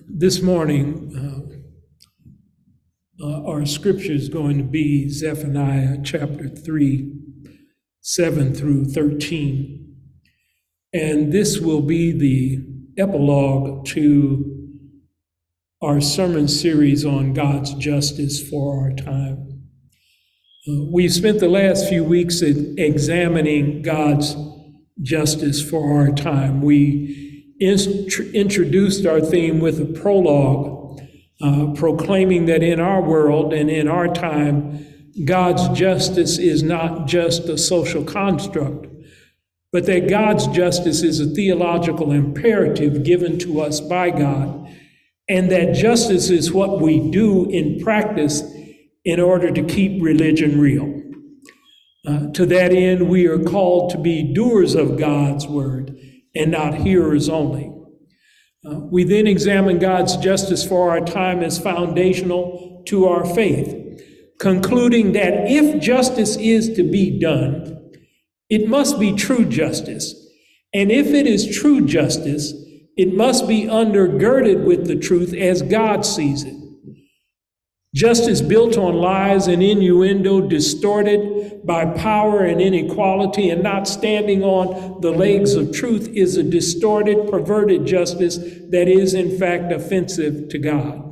This morning, our scripture is going to be Zephaniah chapter 3, 7 through 13. And this will be the epilogue to our sermon series on God's justice for our time. We've spent the last few weeks examining God's justice for our time. We introduced our theme with a prologue, proclaiming that in our world and in our time, God's justice is not just a social construct, but that God's justice is a theological imperative given to us by God, and that justice is what we do in practice in order to keep religion real. To that end, we are called to be doers of God's word and not hearers only. We then examine God's justice for our time as foundational to our faith, concluding that if justice is to be done, it must be true justice. And if it is true justice, it must be undergirded with the truth as God sees it. Justice built on lies and innuendo, distorted by power and inequality, and not standing on the legs of truth is a distorted, perverted justice that is, in fact, offensive to God.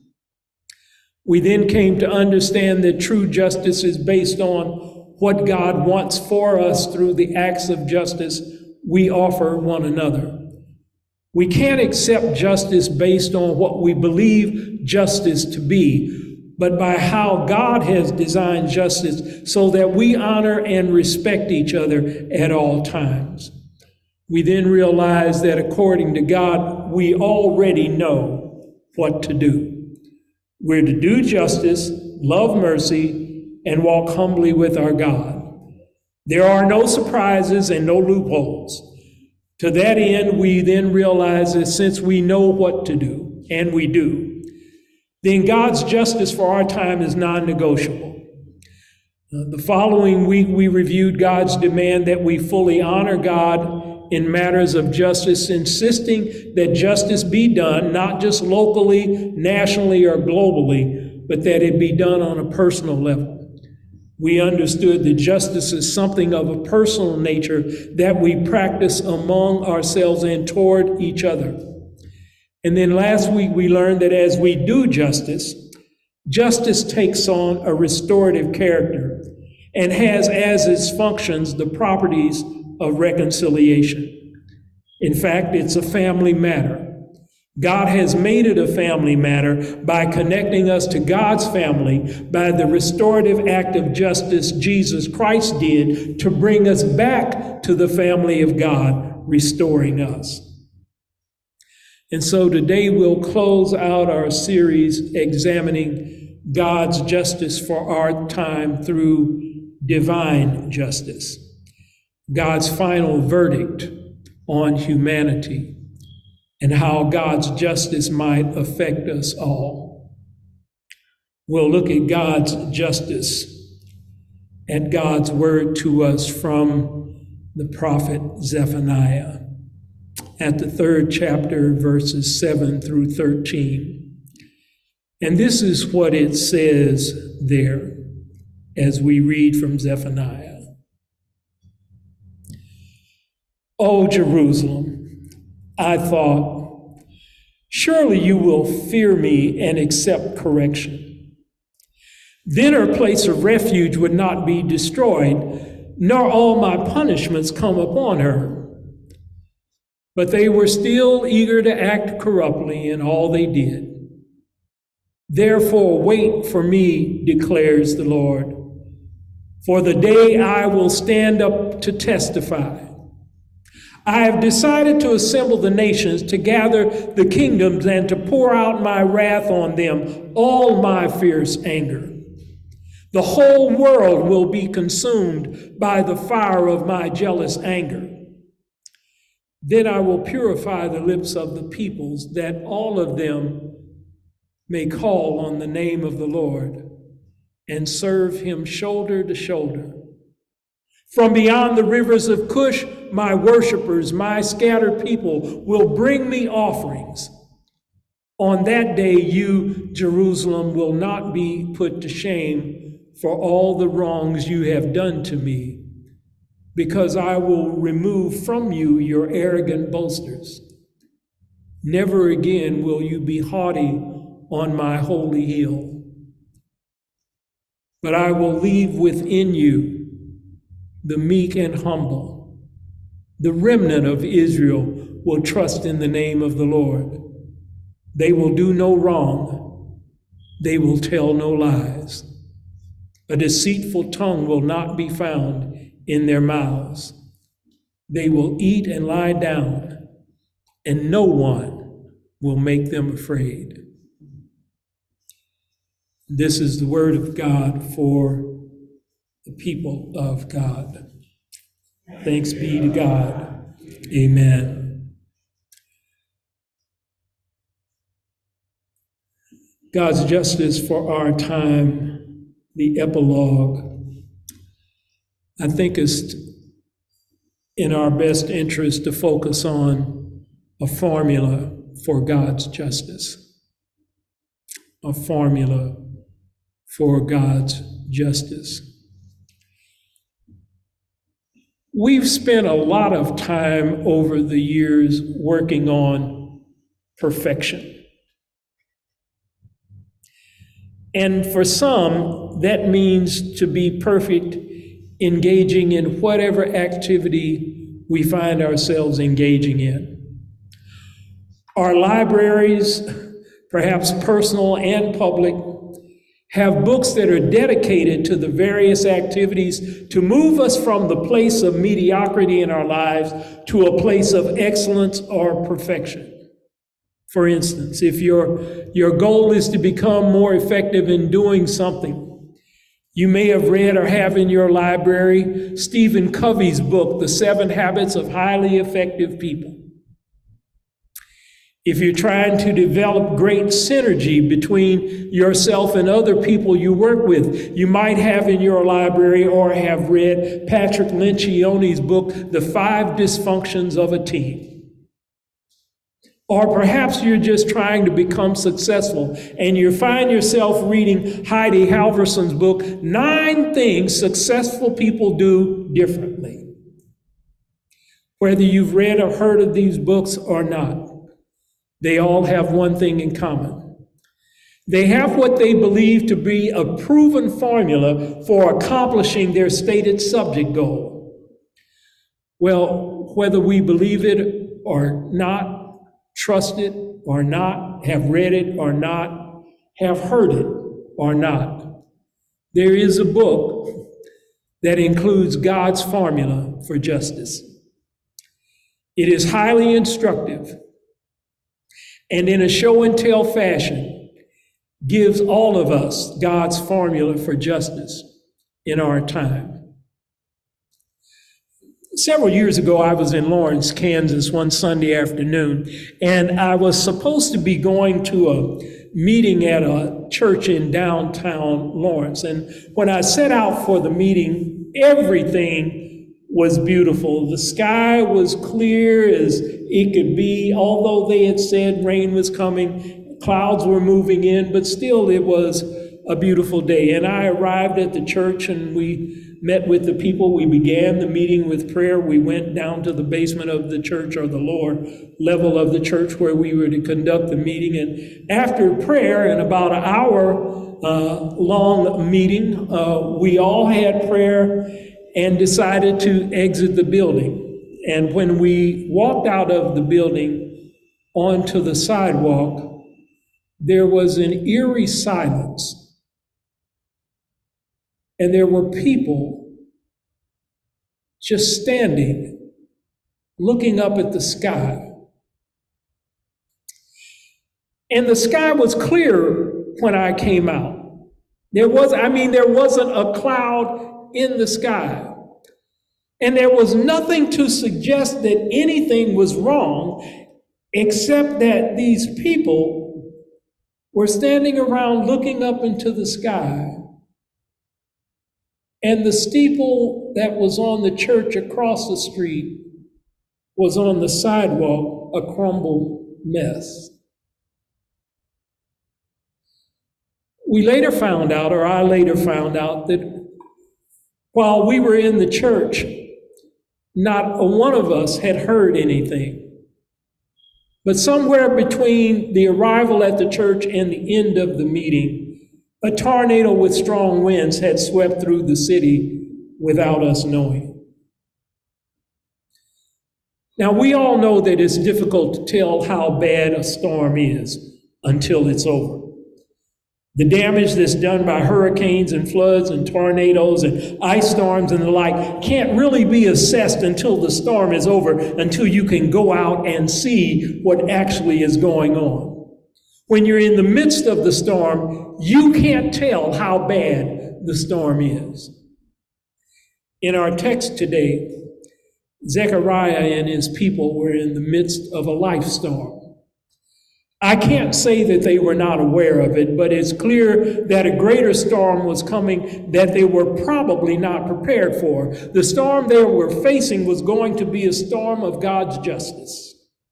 We then came to understand that true justice is based on what God wants for us through the acts of justice we offer one another. We can't accept justice based on what we believe justice to be, but by how God has designed justice so that we honor and respect each other at all times. We then realize that according to God, we already know what to do. We're to do justice, love mercy, and walk humbly with our God. There are no surprises and no loopholes. To that end, we then realize that since we know what to do, and we do, then God's justice for our time is non-negotiable. The following week, we reviewed God's demand that we fully honor God in matters of justice, insisting that justice be done, not just locally, nationally, or globally, but that it be done on a personal level. We understood that justice is something of a personal nature that we practice among ourselves and toward each other. And then last week, we learned that as we do justice, justice takes on a restorative character and has as its functions the properties of reconciliation. In fact, it's a family matter. God has made it a family matter by connecting us to God's family by the restorative act of justice Jesus Christ did to bring us back to the family of God, restoring us. And so today we'll close out our series examining God's justice for our time through divine justice, God's final verdict on humanity, and how God's justice might affect us all. We'll look at God's justice, at God's word to us from the prophet Zephaniah, at the 3rd chapter, verses 7 through 13. And this is what it says there as we read from Zephaniah. O Jerusalem, I thought, surely you will fear me and accept correction. Then her place of refuge would not be destroyed, nor all my punishments come upon her. But they were still eager to act corruptly in all they did. Therefore, wait for me, declares the Lord, for the day I will stand up to testify. I have decided to assemble the nations, to gather the kingdoms, and to pour out my wrath on them, all my fierce anger. The whole world will be consumed by the fire of my jealous anger. Then I will purify the lips of the peoples, that all of them may call on the name of the Lord and serve him shoulder to shoulder. From beyond the rivers of Cush, my worshipers, my scattered people, will bring me offerings. On that day, you, Jerusalem, will not be put to shame for all the wrongs you have done to me, because I will remove from you your arrogant boasters. Never again will you be haughty on my holy hill. But I will leave within you the meek and humble. The remnant of Israel will trust in the name of the Lord. They will do no wrong. They will tell no lies. A deceitful tongue will not be found in their mouths. They will eat and lie down, and no one will make them afraid. This is the word of God for the people of God. Thanks be to God. Amen. God's justice for our time, the epilogue. I think it's in our best interest to focus on a formula for God's justice. A formula for God's justice. We've spent a lot of time over the years working on perfection. And for some, that means to be perfect, engaging in whatever activity we find ourselves engaging in. Our libraries, perhaps personal and public, have books that are dedicated to the various activities to move us from the place of mediocrity in our lives to a place of excellence or perfection. For instance, if your goal is to become more effective in doing something, you may have read or have in your library Stephen Covey's book, The 7 Habits of Highly Effective People. If you're trying to develop great synergy between yourself and other people you work with, you might have in your library or have read Patrick Lencioni's book, The 5 Dysfunctions of a Team. Or perhaps you're just trying to become successful and you find yourself reading Heidi Halverson's book, 9 Things Successful People Do Differently. Whether you've read or heard of these books or not, they all have one thing in common. They have what they believe to be a proven formula for accomplishing their stated subject goal. Well, whether we believe it or not, trust it or not, have read it or not, have heard it or not, there is a book that includes God's formula for justice. It is highly instructive, and in a show and tell fashion, gives all of us God's formula for justice in our time. Several years ago, I was in Lawrence, Kansas, one Sunday afternoon, and I was supposed to be going to a meeting at a church in downtown Lawrence. And when I set out for the meeting, everything was beautiful. The sky was clear as it could be, although they had said rain was coming, clouds were moving in, but still it was a beautiful day. And I arrived at the church and we met with the people. We began the meeting with prayer. We went down to the basement of the church, or the lower level of the church, where we were to conduct the meeting. And after prayer, and about an hour long meeting, we all had prayer and decided to exit the building. And when we walked out of the building onto the sidewalk, there was an eerie silence. And there were people just standing, looking up at the sky. And the sky was clear when I came out. There wasn't a cloud in the sky. And there was nothing to suggest that anything was wrong, except that these people were standing around looking up into the sky. And the steeple that was on the church across the street was on the sidewalk, a crumbled mess. we later found out, or I later found out, that while we were in the church, not one of us had heard anything. But somewhere between the arrival at the church and the end of the meeting, a tornado with strong winds had swept through the city without us knowing. Now, we all know that it's difficult to tell how bad a storm is until it's over. The damage that's done by hurricanes and floods and tornadoes and ice storms and the like can't really be assessed until the storm is over, until you can go out and see what actually is going on. When you're in the midst of the storm, you can't tell how bad the storm is. In our text today, Zechariah and his people were in the midst of a life storm. I can't say that they were not aware of it, but it's clear that a greater storm was coming that they were probably not prepared for. The storm they were facing was going to be a storm of God's justice.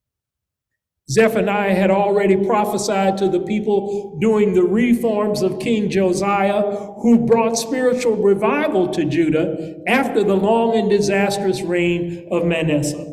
Zephaniah had already prophesied to the people during the reforms of King Josiah, who brought spiritual revival to Judah after the long and disastrous reign of Manasseh.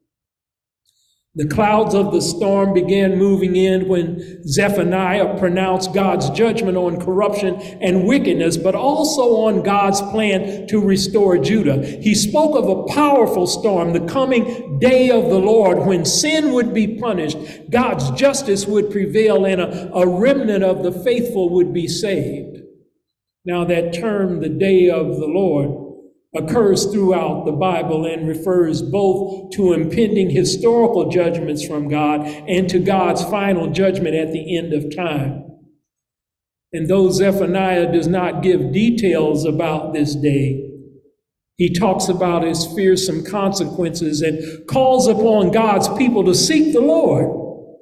The clouds of the storm began moving in when Zephaniah pronounced God's judgment on corruption and wickedness, but also on God's plan to restore Judah. He spoke of a powerful storm, the coming day of the Lord, when sin would be punished, God's justice would prevail, and a remnant of the faithful would be saved. Now, that term, the day of the Lord, occurs throughout the Bible and refers both to impending historical judgments from God and to God's final judgment at the end of time. And though Zephaniah does not give details about this day, he talks about its fearsome consequences and calls upon God's people to seek the Lord.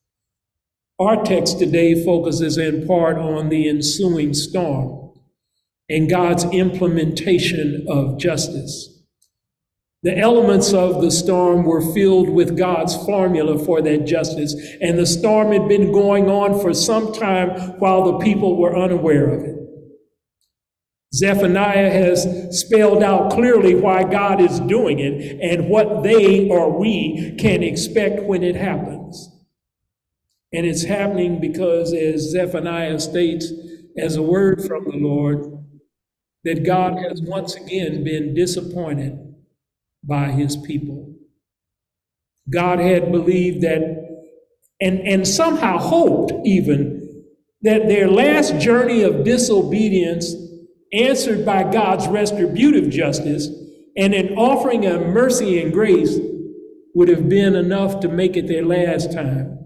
Our text today focuses in part on the ensuing storm and God's implementation of justice. The elements of the storm were filled with God's formula for that justice, and the storm had been going on for some time while the people were unaware of it. Zephaniah has spelled out clearly why God is doing it and what they or we can expect when it happens. And it's happening because, as Zephaniah states, as a word from the Lord, that God has once again been disappointed by his people. God had believed that, and somehow hoped even, that their last journey of disobedience, answered by God's retributive justice, and an offering of mercy and grace, would have been enough to make it their last time.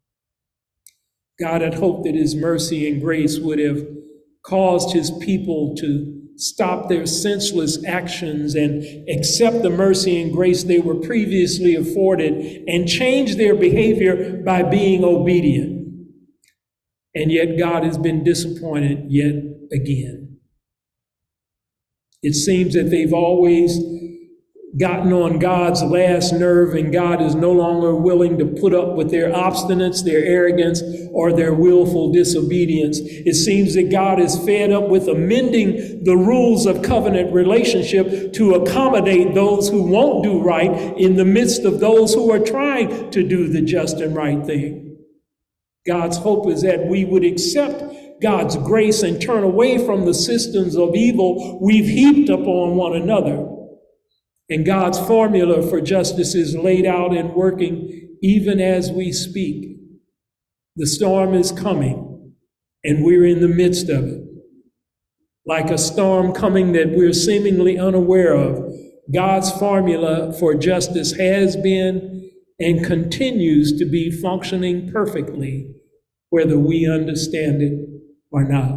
God had hoped that his mercy and grace would have caused his people to stop their senseless actions and accept the mercy and grace they were previously afforded and change their behavior by being obedient. And yet God has been disappointed yet again. It seems that they've always gotten on God's last nerve, and God is no longer willing to put up with their obstinance, their arrogance, or their willful disobedience. It seems that God is fed up with amending the rules of covenant relationship to accommodate those who won't do right in the midst of those who are trying to do the just and right thing. God's hope is that we would accept God's grace and turn away from the systems of evil we've heaped upon one another. And God's formula for justice is laid out and working even as we speak. The storm is coming, and we're in the midst of it. Like a storm coming that we're seemingly unaware of, God's formula for justice has been and continues to be functioning perfectly, whether we understand it or not.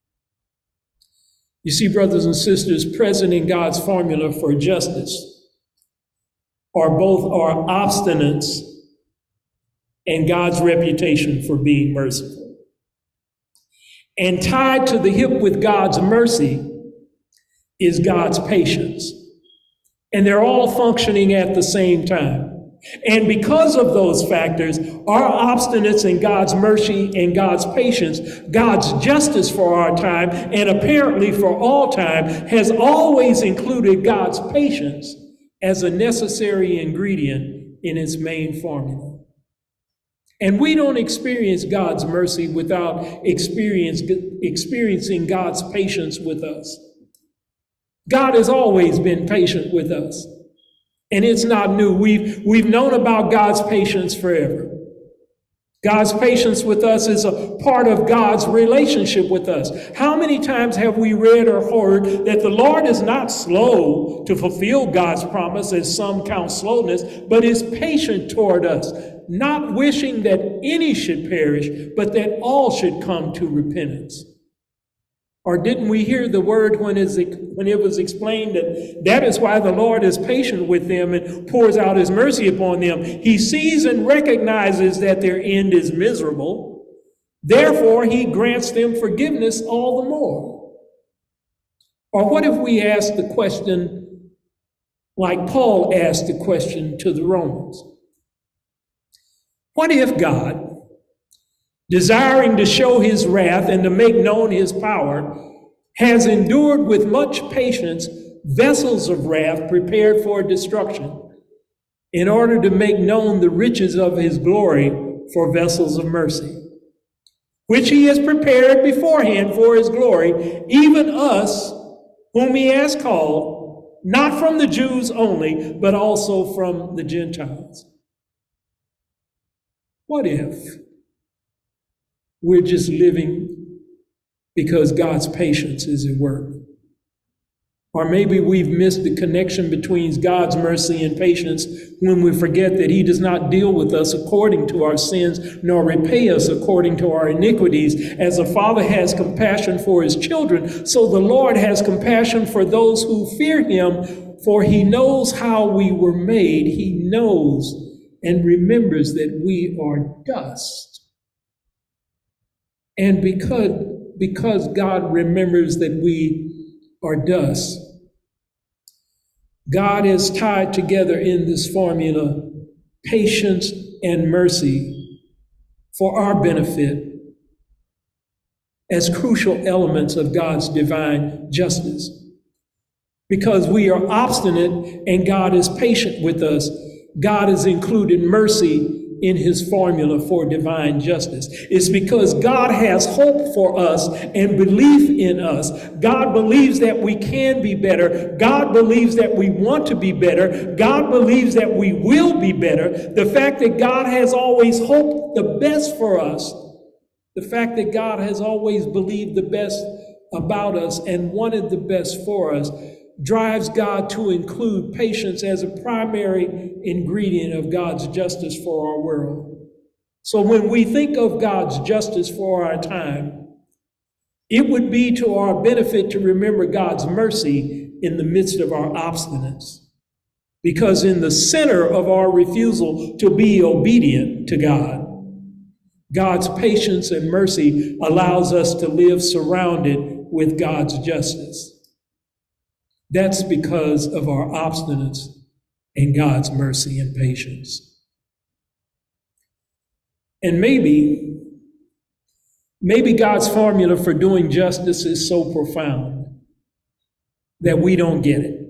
You see, brothers and sisters, present in God's formula for justice are both our obstinance and God's reputation for being merciful. And tied to the hip with God's mercy is God's patience. And they're all functioning at the same time. And because of those factors, our obstinance in God's mercy and God's patience, God's justice for our time, and apparently for all time, has always included God's patience as a necessary ingredient in its main formula. And we don't experience God's mercy without experiencing God's patience with us. God has always been patient with us. And it's not new. We've known about God's patience forever. God's patience with us is a part of God's relationship with us. How many times have we read or heard that the Lord is not slow to fulfill God's promise, as some count slowness, but is patient toward us, not wishing that any should perish, but that all should come to repentance? Or didn't we hear the word when it was explained that is why the Lord is patient with them and pours out his mercy upon them? He sees and recognizes that their end is miserable. Therefore, he grants them forgiveness all the more. Or what if we ask the question like Paul asked the question to the Romans? What if God, desiring to show his wrath and to make known his power, has endured with much patience vessels of wrath prepared for destruction, in order to make known the riches of his glory for vessels of mercy, which he has prepared beforehand for his glory, even us, whom he has called, not from the Jews only, but also from the Gentiles. What if we're just living because God's patience is at work? Or maybe we've missed the connection between God's mercy and patience when we forget that he does not deal with us according to our sins, nor repay us according to our iniquities. As a father has compassion for his children, so the Lord has compassion for those who fear him, for he knows how we were made. He knows and remembers that we are dust. And because God remembers that we are dust, God has tied together in this formula patience and mercy for our benefit as crucial elements of God's divine justice. Because we are obstinate and God is patient with us, God has included mercy in his formula for divine justice. It's because God has hope for us and belief in us. God believes that we can be better. God believes that we want to be better. God believes that we will be better. The fact that God has always hoped the best for us, the fact that God has always believed the best about us and wanted the best for us, drives God to include patience as a primary ingredient of God's justice for our world. So when we think of God's justice for our time, it would be to our benefit to remember God's mercy in the midst of our obstinance. Because in the center of our refusal to be obedient to God, God's patience and mercy allows us to live surrounded with God's justice. That's because of our obstinance and God's mercy and patience. And maybe God's formula for doing justice is so profound that we don't get it.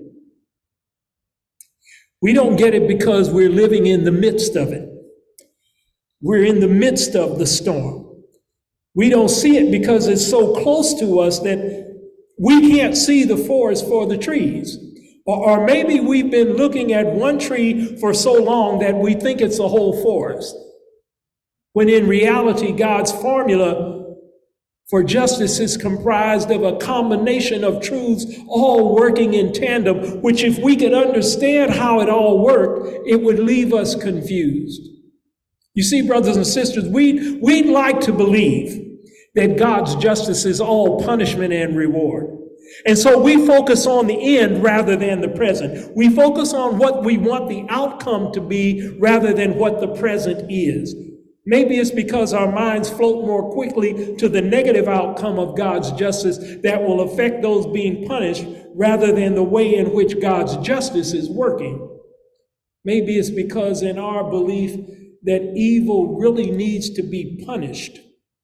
We don't get it because we're living in the midst of it. We're in the midst of the storm. We don't see it because it's so close to us that we can't see the forest for the trees. Or maybe we've been looking at one tree for so long that we think it's a whole forest, when in reality, God's formula for justice is comprised of a combination of truths all working in tandem, which if we could understand how it all worked, it would leave us confused. You see, brothers and sisters, we'd like to believe that God's justice is all punishment and reward. And so we focus on the end rather than the present. We focus on what we want the outcome to be rather than what the present is. Maybe it's because our minds float more quickly to the negative outcome of God's justice that will affect those being punished rather than the way in which God's justice is working. Maybe it's because in our belief that evil really needs to be punished,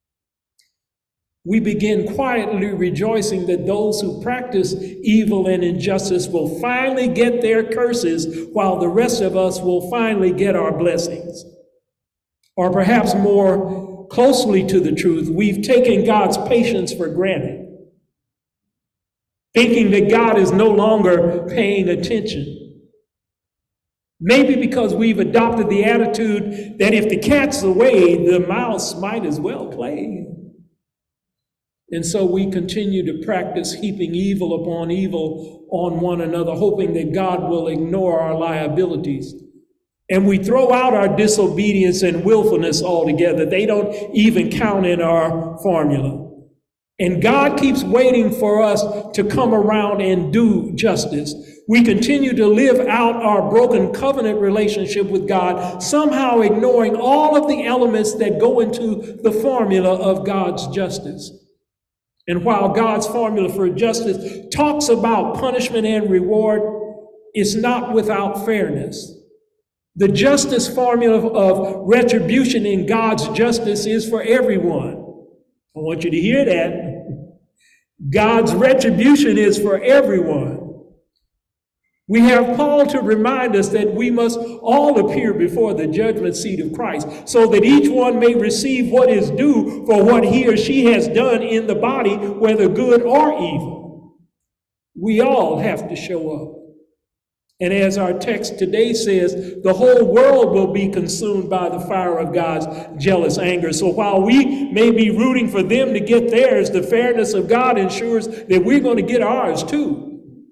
we begin quietly rejoicing that those who practice evil and injustice will finally get their curses, while the rest of us will finally get our blessings. Or perhaps more closely to the truth, we've taken God's patience for granted, thinking that God is no longer paying attention. Maybe because we've adopted the attitude that if the cat's away, the mouse might as well play. And so we continue to practice heaping evil upon evil on one another, hoping that God will ignore our liabilities. And we throw out our disobedience and willfulness altogether. They don't even count in our formula. And God keeps waiting for us to come around and do justice. We continue to live out our broken covenant relationship with God, somehow ignoring all of the elements that go into the formula of God's justice. And while God's formula for justice talks about punishment and reward, it's not without fairness. The justice formula of retribution in God's justice is for everyone. I want you to hear that. God's retribution is for everyone. We have Paul to remind us that we must all appear before the judgment seat of Christ, so that each one may receive what is due for what he or she has done in the body, whether good or evil. We all have to show up. And as our text today says, the whole world will be consumed by the fire of God's jealous anger. So while we may be rooting for them to get theirs, the fairness of God ensures that we're going to get ours too.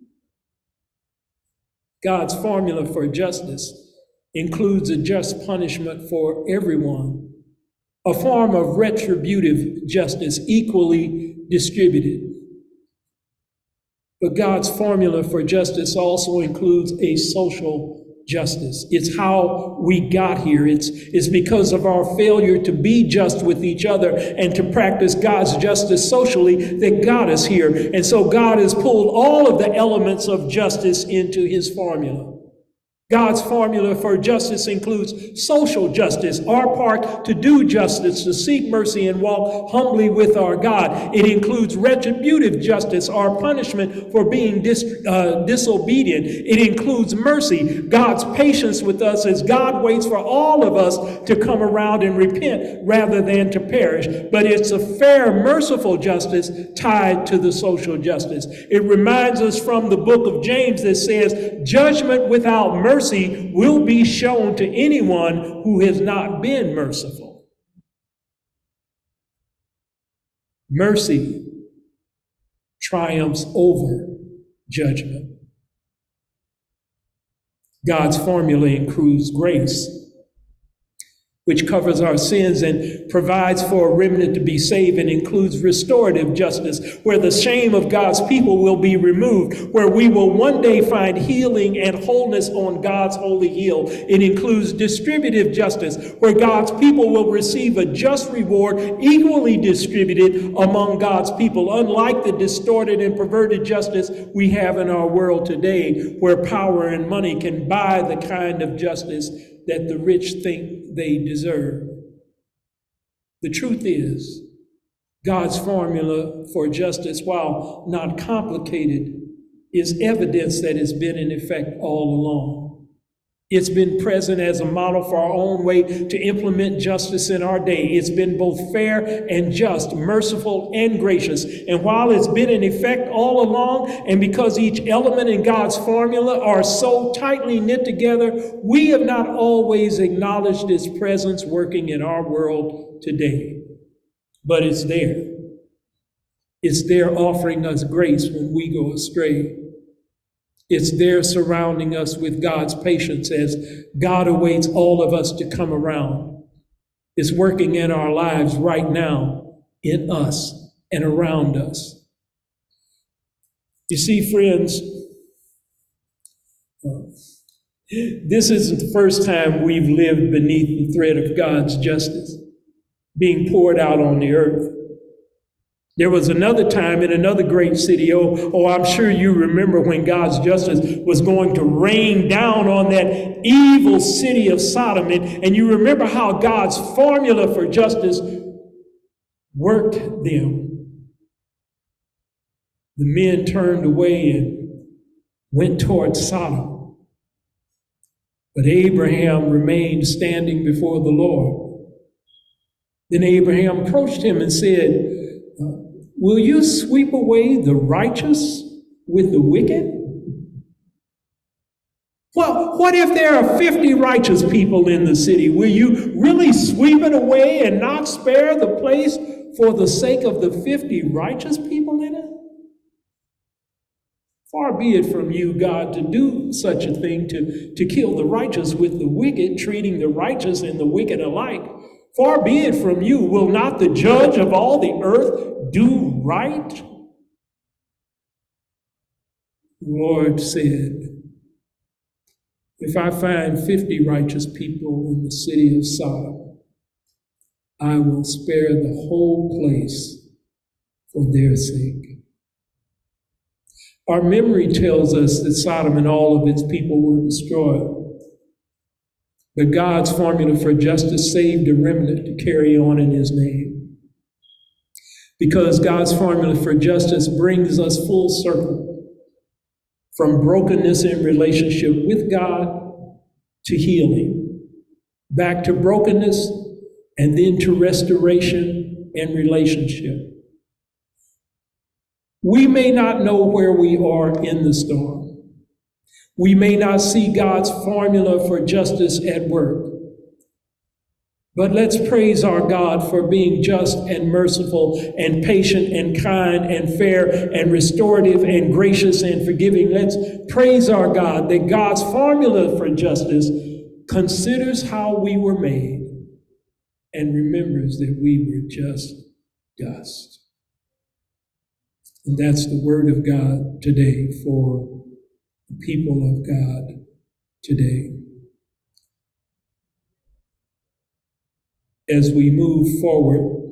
God's formula for justice includes a just punishment for everyone, a form of retributive justice equally distributed. But God's formula for justice also includes a social justice. It's how we got here. It's because of our failure to be just with each other and to practice God's justice socially that got us here. And so God has pulled all of the elements of justice into his formula. God's formula for justice includes social justice, our part to do justice, to seek mercy and walk humbly with our God. It includes retributive justice, our punishment for being disobedient. It includes mercy, God's patience with us as God waits for all of us to come around and repent rather than to perish. But it's a fair, merciful justice tied to the social justice. It reminds us from the book of James that says, judgment without mercy will be shown to anyone who has not been merciful. Mercy triumphs over judgment. God's formula includes grace, which covers our sins and provides for a remnant to be saved, and includes restorative justice, where the shame of God's people will be removed, where we will one day find healing and wholeness on God's holy hill. It includes distributive justice, where God's people will receive a just reward equally distributed among God's people, unlike the distorted and perverted justice we have in our world today, where power and money can buy the kind of justice that the rich think they deserve. The truth is, God's formula for justice, while not complicated, is evidence that has been in effect all along. It's been present as a model for our own way to implement justice in our day. It's been both fair and just, merciful and gracious. And while it's been in effect all along, and because each element in God's formula are so tightly knit together, we have not always acknowledged its presence working in our world today. But it's there. It's there offering us grace when we go astray. It's there surrounding us with God's patience as God awaits all of us to come around. It's working in our lives right now, in us and around us. You see, friends, this isn't the first time we've lived beneath the threat of God's justice being poured out on the earth. There was another time in another great city. I'm sure you remember when God's justice was going to rain down on that evil city of Sodom. And you remember how God's formula for justice worked them. The men turned away and went towards Sodom. But Abraham remained standing before the Lord. Then Abraham approached him and said, will you sweep away the righteous with the wicked? Well, what if there are 50 righteous people in the city? Will you really sweep it away and not spare the place for the sake of the 50 righteous people in it? Far be it from you, God, to do such a thing, to kill the righteous with the wicked, treating the righteous and the wicked alike. Far be it from you. Will not the judge of all the earth do right? The Lord said, if I find 50 righteous people in the city of Sodom, I will spare the whole place for their sake. Our memory tells us that Sodom and all of its people were destroyed. But God's formula for justice saved a remnant to carry on in his name. Because God's formula for justice brings us full circle from brokenness in relationship with God to healing, back to brokenness and then to restoration and relationship. We may not know where we are in the storm. We may not see God's formula for justice at work. But let's praise our God for being just and merciful and patient and kind and fair and restorative and gracious and forgiving. Let's praise our God that God's formula for justice considers how we were made and remembers that we were just dust. And that's the word of God today for the people of God today. As we move forward